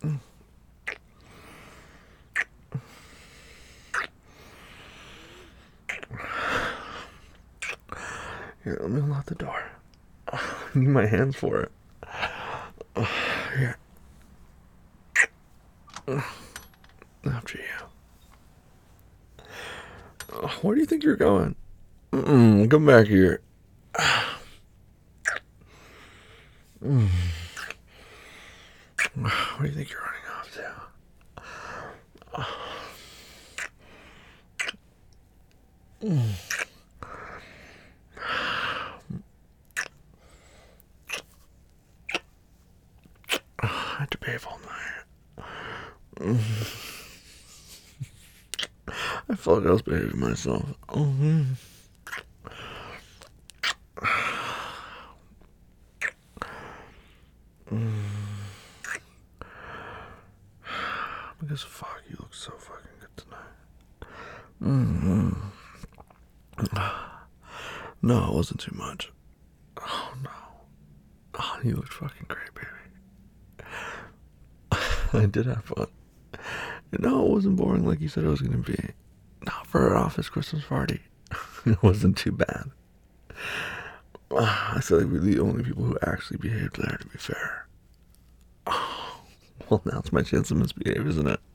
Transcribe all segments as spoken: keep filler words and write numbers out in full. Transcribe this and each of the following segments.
Here, let me unlock the door. I need my hands for it. Here. After you. Where do you think you're going? Mm-mm, come back here. Mm. Where do you think you're running off to? Mm. I had to behave all night. Mm. I felt like I was behaving myself. Mm-hmm. Mm. Because fuck, you look so fucking good tonight. Mm-hmm. No, it wasn't too much. Oh no. Oh, you looked fucking great, baby. I did have fun. No, it wasn't boring like you said it was gonna be. Not for our office Christmas party. It wasn't too bad. I feel like we're the only people who actually behaved there, to be fair. Oh, well, now it's my chance to misbehave, isn't it?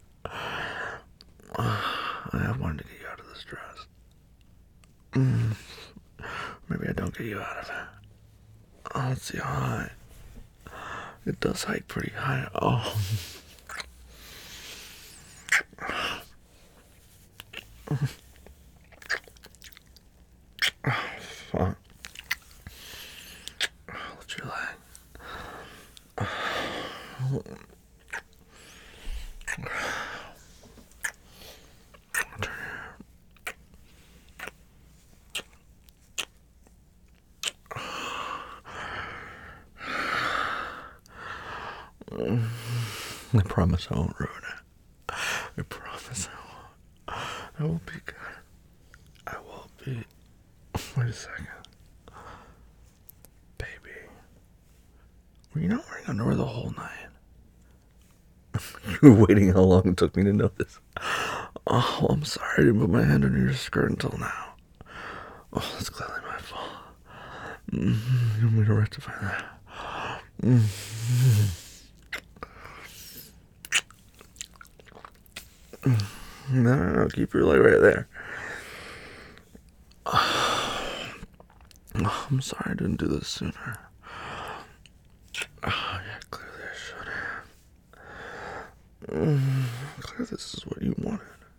I wanted to get you out of this dress. Mm. Maybe I don't get you out of it. Oh, let's see how high. It does hike pretty high. Oh. Oh, fuck. What's your leg? I promise I won't ruin it. I promise I won't. I will be good. I will be. Wait a second. Baby. Were you not wearing underwear the whole night? You were waiting how long it took me to notice. Oh, I'm sorry I didn't put my hand under your skirt until now. Oh, that's clearly my fault. Mm-hmm. You want me to rectify that? Mm-hmm. No, no, no, keep your leg right there. Oh, I'm sorry I didn't do this sooner. Oh, yeah, clearly I should have. Mm, clearly this is what you wanted.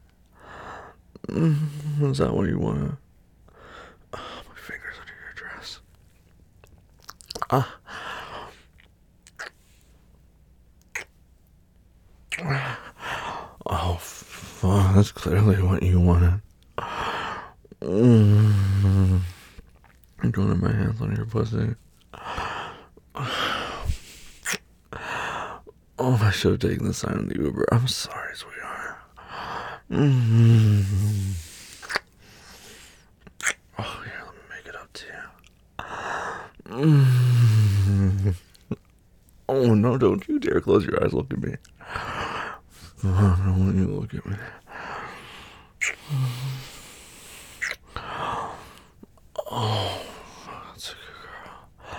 Mm, is that what you wanted? Oh, my fingers under your dress. Ah. Oh, fuck, that's clearly what you wanted. Mm. I'm going to my hands on your pussy. Oh, I should have taken the sign of the Uber. I'm sorry, sweetheart. Mm-hmm. Oh, here, let me make it up to you. Mm-hmm. Oh, no, don't you dare close your eyes. Look at me. Oh, I don't want you to look at me. Oh, that's a good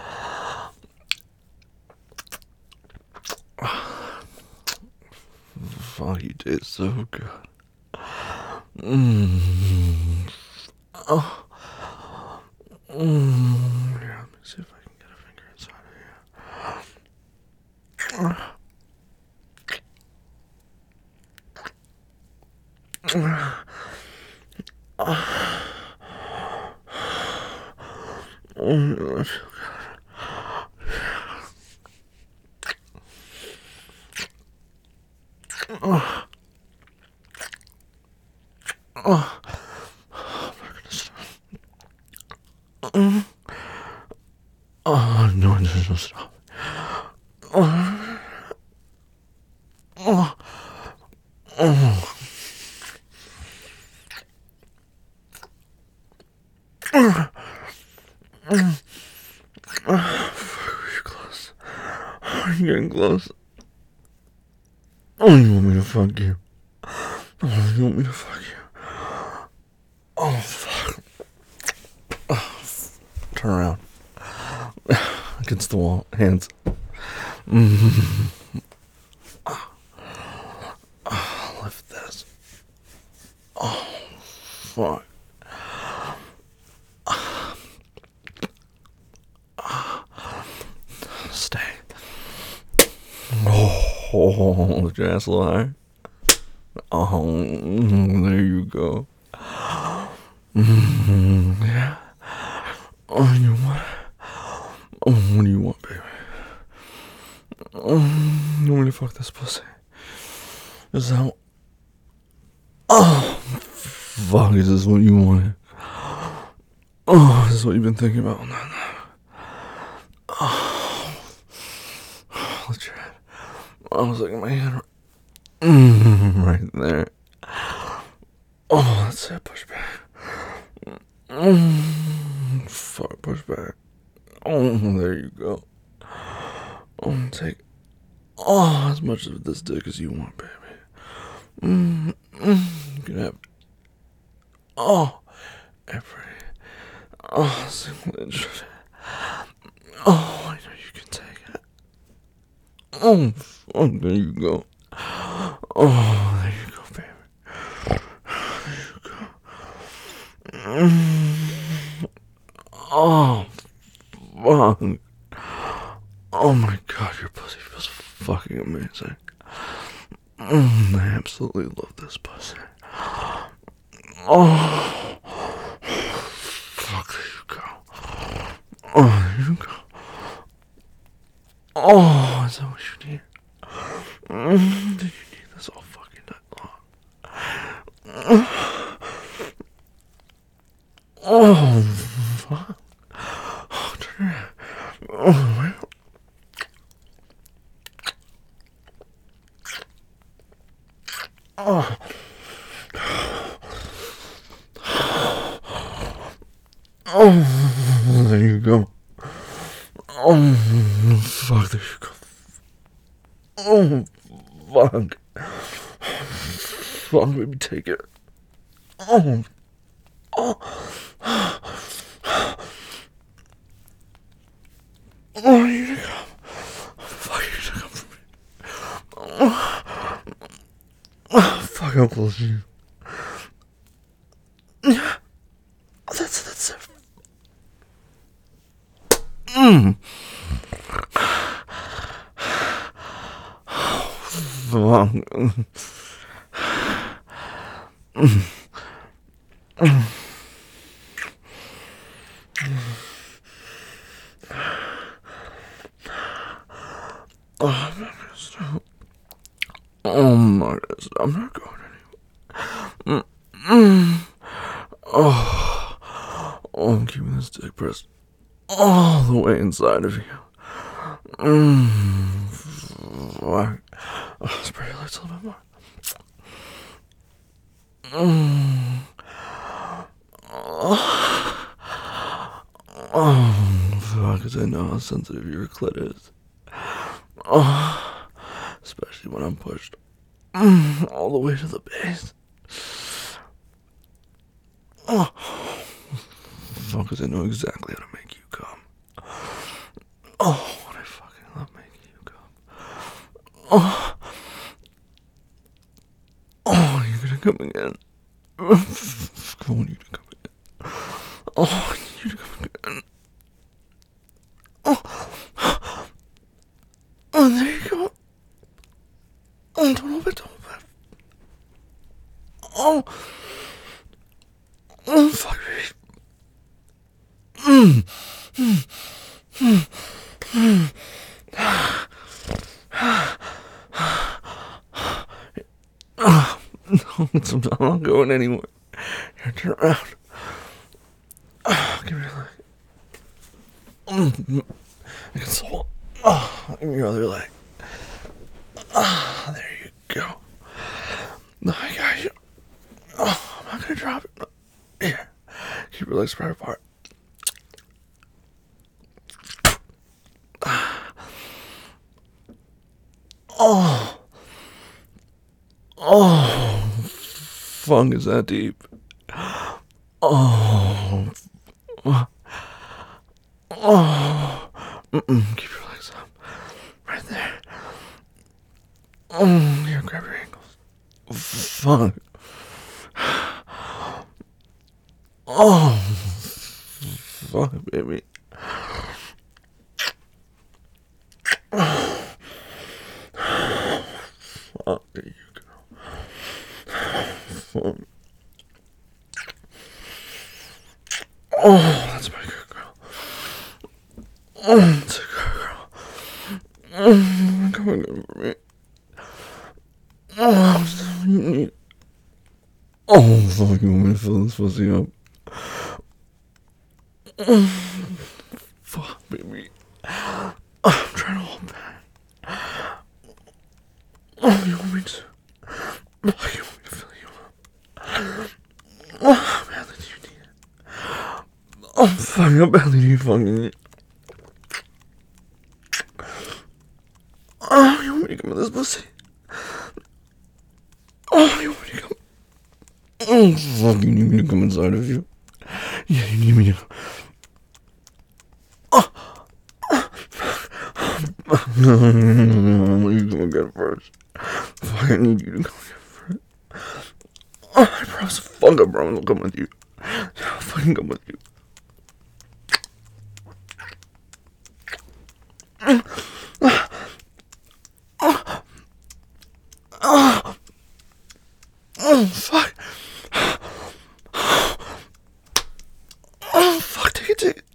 girl. Fuck, you taste so good. Mmm. Oh. Mmm. Here, let me see if I can get a finger inside of you. Oh, I feel good. Oh. Oh. I'm not gonna stop. Mm. Oh, no, there's no stop. Oh. Oh. Oh. Oh. Mm. Oh, you're close. You're getting close. Oh, you want me to fuck you? Oh, you want me to fuck you? Oh, fuck. Oh, turn around. Against the wall. Hands. Mm-hmm. Oh, oh, lift this. Oh, fuck. Stay. Oh, lift your ass a little higher. Oh, there you go. Mm, yeah. Oh, you want? Oh, what do you want, baby? Oh, you want me to fuck this pussy? Is that? Oh, fuck! Is this what you wanted? Oh, this is what you've been thinking about all night long. Oh, let your head. I was looking at my hand. Mm, right there. Oh, that's it. Push back. Mm, fuck, push back. Oh, there you go. Oh, take oh as much of this dick as you want, baby. Mm, mm, you can have oh every oh single inch of it. Oh, I know you can take it. Oh, oh, there you go. Oh, there you go, baby. There you go. Mm, oh, fuck. Oh my god, your pussy feels fucking amazing. Mm, I absolutely love this pussy. Oh, fuck, there you go. Oh, there you go. Oh, is that what you need? Mm, do you need this all fucking night long? Oh, fuck. Oh, turn around. Oh, wait. Oh. Oh, there you go. Oh, fuck, there you go. Oh, fuck. Fuck, baby, take it. Oh, oh. Oh, you need to come. Fuck, you need to come for me. Oh, oh fuck, how close are you? Yeah, that's, that's it. Mmm. Fuck. Mm. Mm. Oh, I'm not gonna stop. Oh, I'm not gonna stop. I'm not going anywhere. Mm. Mm. Oh. Oh, I'm keeping this dick pressed all the way inside of you. Mmm. Fuck. Oh, spray your lips a little bit more. Mmm. Oh. Oh, fuck, because I know how sensitive your clit is. Oh, especially when I'm pushed mm, all the way to the base. Oh, fuck, because I know exactly how to make you come. Oh, what I fucking love making you come. Oh, oh, you're gonna come again. I want you to come again. Oh, I need you to come again. Oh, oh, there you go. Oh, don't open, don't open. Oh, oh, fuck me. Mm, mm, mm, mm. Oh, no, I'm not going anywhere. Here, turn around. Oh, give me your leg. Mm, I can swallow. Oh, give me your other leg. Ah, oh, there you go. No, I got you. Oh, I'm not gonna drop it. No. Here, keep your legs spread apart. Oh, Oh, fuck, is that deep? Oh, oh, mm-mm, keep your legs up, right there. Oh, here, grab your ankles. Fuck. Oh, fuck, baby. Oh, there you go. Fuck. Oh, that's my good girl. Oh, that's a good girl. Oh, come on, over me. Oh, you need. Oh, fuck, you want me to fill this pussy up? Oh, fuck, baby. Oh, I'm trying to hold back. Oh, you want me to? Oh, you want me to fill you up? Oh, how badly do you need it? Oh, fuck, how badly do you fucking need it? Oh, you want me to come in this pussy? Oh, you want me to come? Oh, fuck, you need me to come inside of you? Yeah, you need me to. Oh, no, no, no, no, no, you come get first. Fuck, I need you to come get first. Oh, I promise, fuck, I promise I'll come with you. I'll fucking come with you. Oh, fuck. Oh, fuck, take it, take it.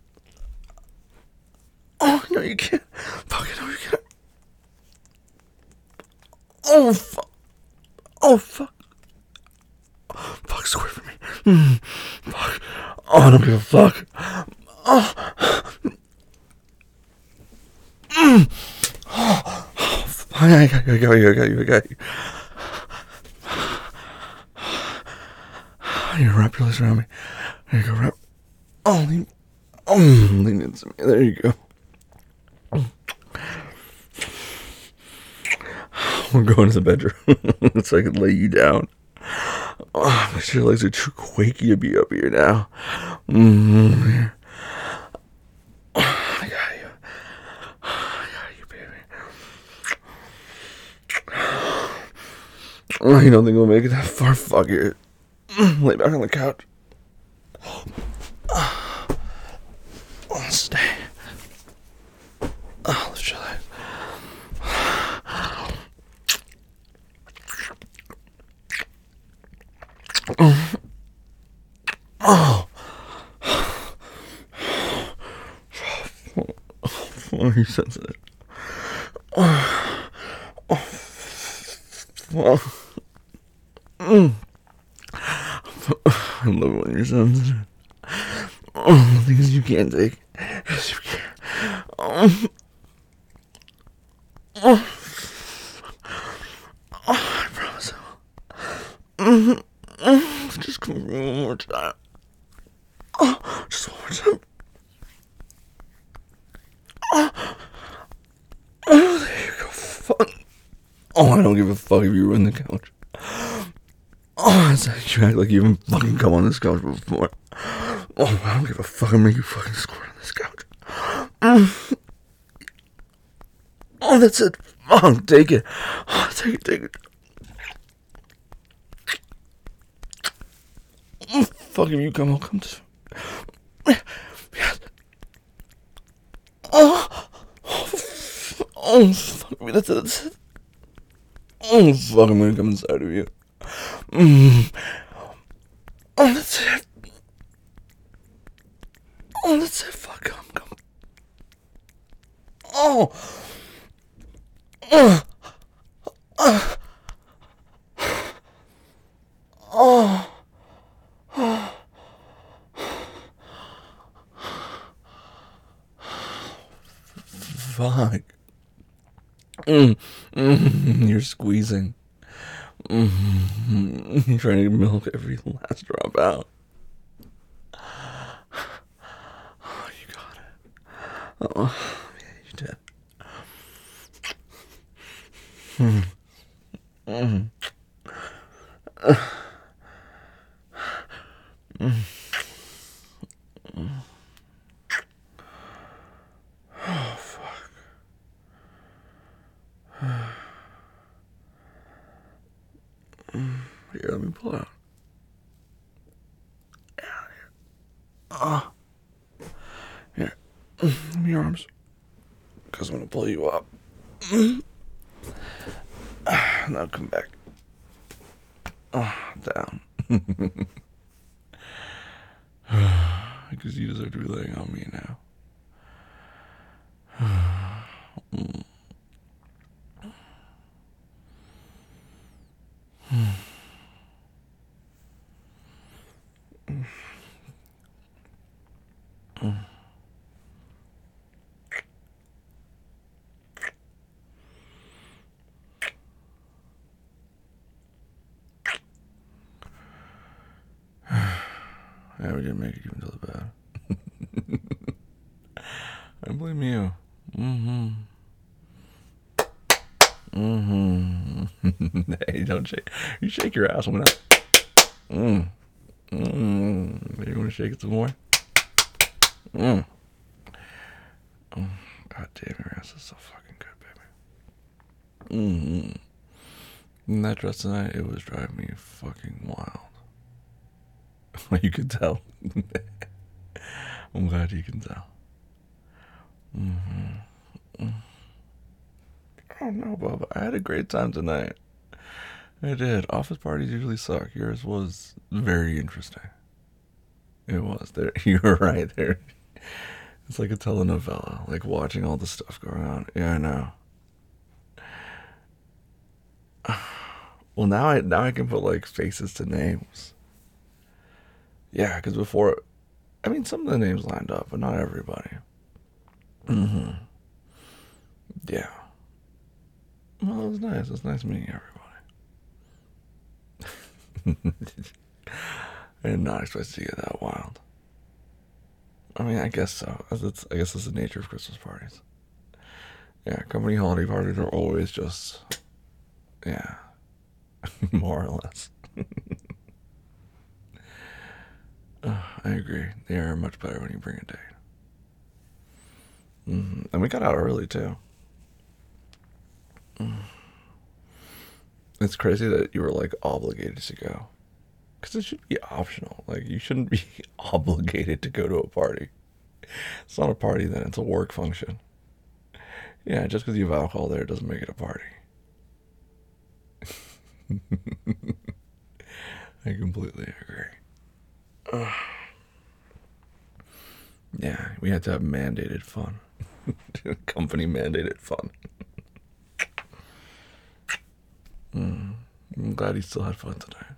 Oh, no, you can't. Fuck it, no, you can't. Oh, fuck. Oh, fuck. Fuck, squirt for me. Mm, fuck. Oh, I don't give a fuck. Oh. Mm. Oh. I got you, I got you, I got you, I got you. You wrap your legs around me. There you go, wrap. Oh, lean. Oh, lean into me. There you go. We're going to the bedroom so I can lay you down. Oh, my your legs are too quaky to be up here now. Mm-hmm. Oh, I got you. I got you, baby. Oh, you don't think we'll make it that far? Fuck it. Lay back on the couch. Oh, stay. Oh, let's chill out. Oh. Oh. Oh, are you sensitive? Oh. Oh. Oh. Mm. I love it when you're sensitive. Oh, things you can't take. Yes, you can. Oh. Oh. Oh, I promise I will. Mm-hmm. Oh, just come over one more time. Oh, just one more time. Oh, oh, there you go. Fuck. Oh, I don't give a fuck if you run the couch. Oh, it's like you act like you haven't fucking come on this couch before. Oh, I don't give a fuck. I'll make you fucking squirt on this couch. Mm. Oh, that's it. Oh, take it. Oh, take it, take it. Mm, fuck if you come, I'll come to. Yes. Oh, oh, oh, fuck me. That's it, that's it. Oh, fuck, I'm gonna come inside of you. Mm. Oh, that's it. Oh, that's it. Fuck, come, come. Oh. Oh. Oh. Oh. Oh. Fuck. Mm. Mm. You're squeezing. Mm. You're trying to milk every last drop out. Oh, you got it. Oh, yeah, you did. Mm. Mm. Here, let me pull out. Ah. Uh, here. Give me your arms. Because I'm going to pull you up. Now come back. Oh, down. Because you deserve to be laying on me now. mm. Yeah, we didn't make it even to the bed. I blame you. Mm-hmm. Mm-hmm. Hey, don't shake. You shake your ass when I... Mm. Mm. You want to shake it some more? Mm. Oh, God damn, your ass is so fucking good, baby. Mm-hmm. And that dress tonight, it was driving me fucking wild. You could tell. I'm glad you can tell. Mm-hmm. I don't know, Bubba. I had a great time tonight. I did. Office parties usually suck. Yours was very interesting. It was. There, you were right there. It's like a telenovela, like watching all the stuff going on. Yeah, I know. Well, now I now I can put like faces to names. Yeah, because before, I mean, some of the names lined up, but not everybody. Mm-hmm. Yeah. Well, it was nice. It was nice meeting everybody. I did not expect to get that wild. I mean, I guess so. It's, I guess it's the nature of Christmas parties. Yeah, company holiday parties are always just, yeah, more or less. uh, I agree. They are much better when you bring a date. Mm-hmm. And we got out early, too. Mm. It's crazy that you were, like, obligated to go. Because it should be optional. Like, you shouldn't be obligated to go to a party. It's not a party then, it's a work function. Yeah, just because you have alcohol there doesn't make it a party. I completely agree. Uh, yeah, we had to have mandated fun. Company mandated fun. Mm, I'm glad he still had fun tonight.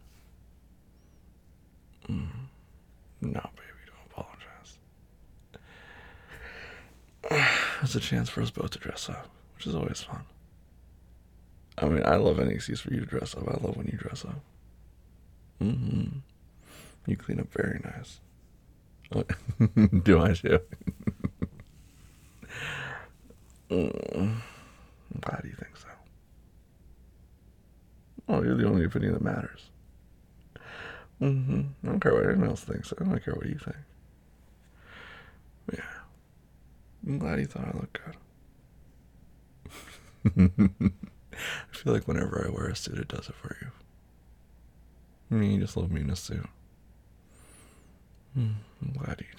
Mm, no, baby, don't apologize. It's a chance for us both to dress up, which is always fun. I mean, I love any excuse for you to dress up. I love when you dress up. Mm-hmm. You clean up very nice. Do I too? mm, I'm glad you think so. Oh, you're the only opinion that matters. Mm-hmm. I don't care what anyone else thinks. I don't care what you think. Yeah. I'm glad you thought I looked good. I feel like whenever I wear a suit, it does it for you. I mean, you just love me in a suit. Mm, I'm glad you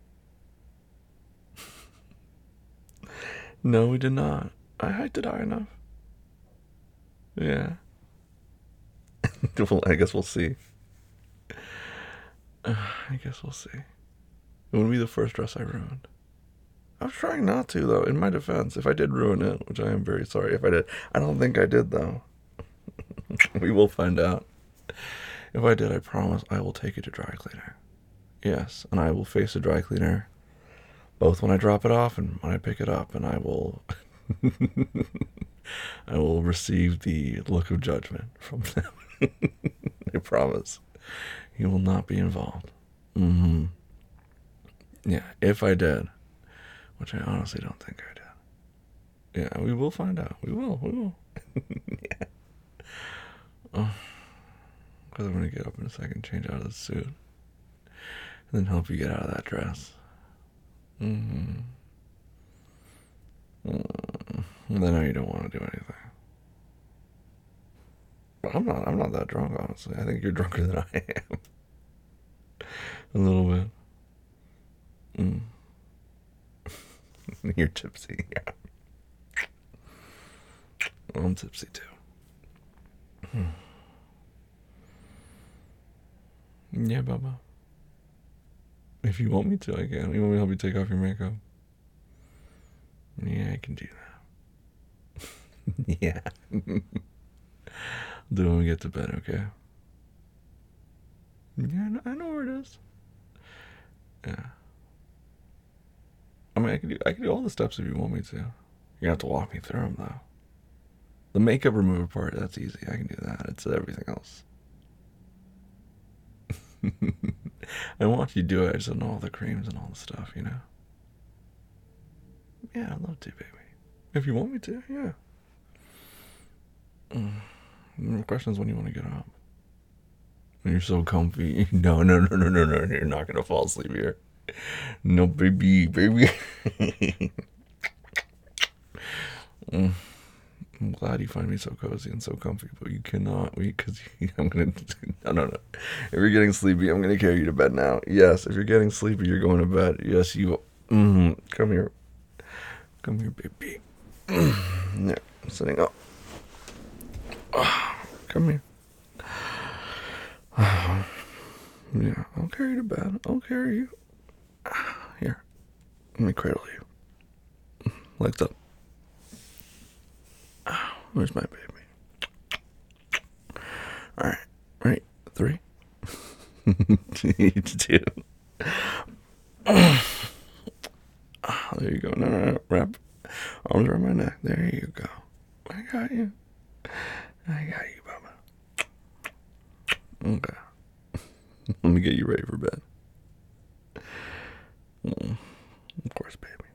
do. No, we did not. I hiked it high enough. Yeah. Well, I guess we'll see. Uh, I guess we'll see. It wouldn't be the first dress I ruined. I was trying not to, though, in my defense. If I did ruin it, which I am very sorry if I did. I don't think I did, though. We will find out. If I did, I promise I will take it to dry cleaner. Yes, and I will face a dry cleaner both when I drop it off and when I pick it up, and I will I will receive the look of judgment from them. I promise. You will not be involved. Mm-hmm. Yeah, if I did, which I honestly don't think I did. Yeah, we will find out. We will. We will. Yeah. Oh, because I'm gonna get up in a second, change out of the suit, and then help you get out of that dress. Mm-hmm. Mm. And then I know you don't want to do anything. I'm not. I'm not that drunk, honestly. I think you're drunker than I am. A little bit. Mm. You're tipsy. Yeah. I'm tipsy too. Hmm. Yeah, Bubba. If you want me to, I can. You want me to help you take off your makeup? Yeah, I can do that. Yeah. Do it when we get to bed, okay? Yeah, I know, I know where it is. Yeah. I mean, I can do I can do all the steps if you want me to. You have to walk me through them though. The makeup remover part, that's easy. I can do that. It's everything else. I want you to do it. I just don't know all the creams and all the stuff, you know? Yeah, I'd love to, baby. If you want me to, yeah. Mm. The question is when you want to get up. When you're so comfy. No, no, no, no, no, no. You're not going to fall asleep here. No, baby, baby. mm. I'm glad you find me so cozy and so comfy, but you cannot, because I'm gonna. No, no, no. If you're getting sleepy, I'm gonna carry you to bed now. Yes, if you're getting sleepy, you're going to bed. Yes, you. Mm, come here, come here, baby. Yeah, I'm sitting up. Come here. Yeah, I'll carry you to bed. I'll carry you. Here, let me cradle you. Legs up. Where's my baby? All right, right, three, two. There you go. No, no, no. Wrap arms around my neck. There you go. I got you. I got you, Bubba. Okay. Let me get you ready for bed. Mm, of course, baby.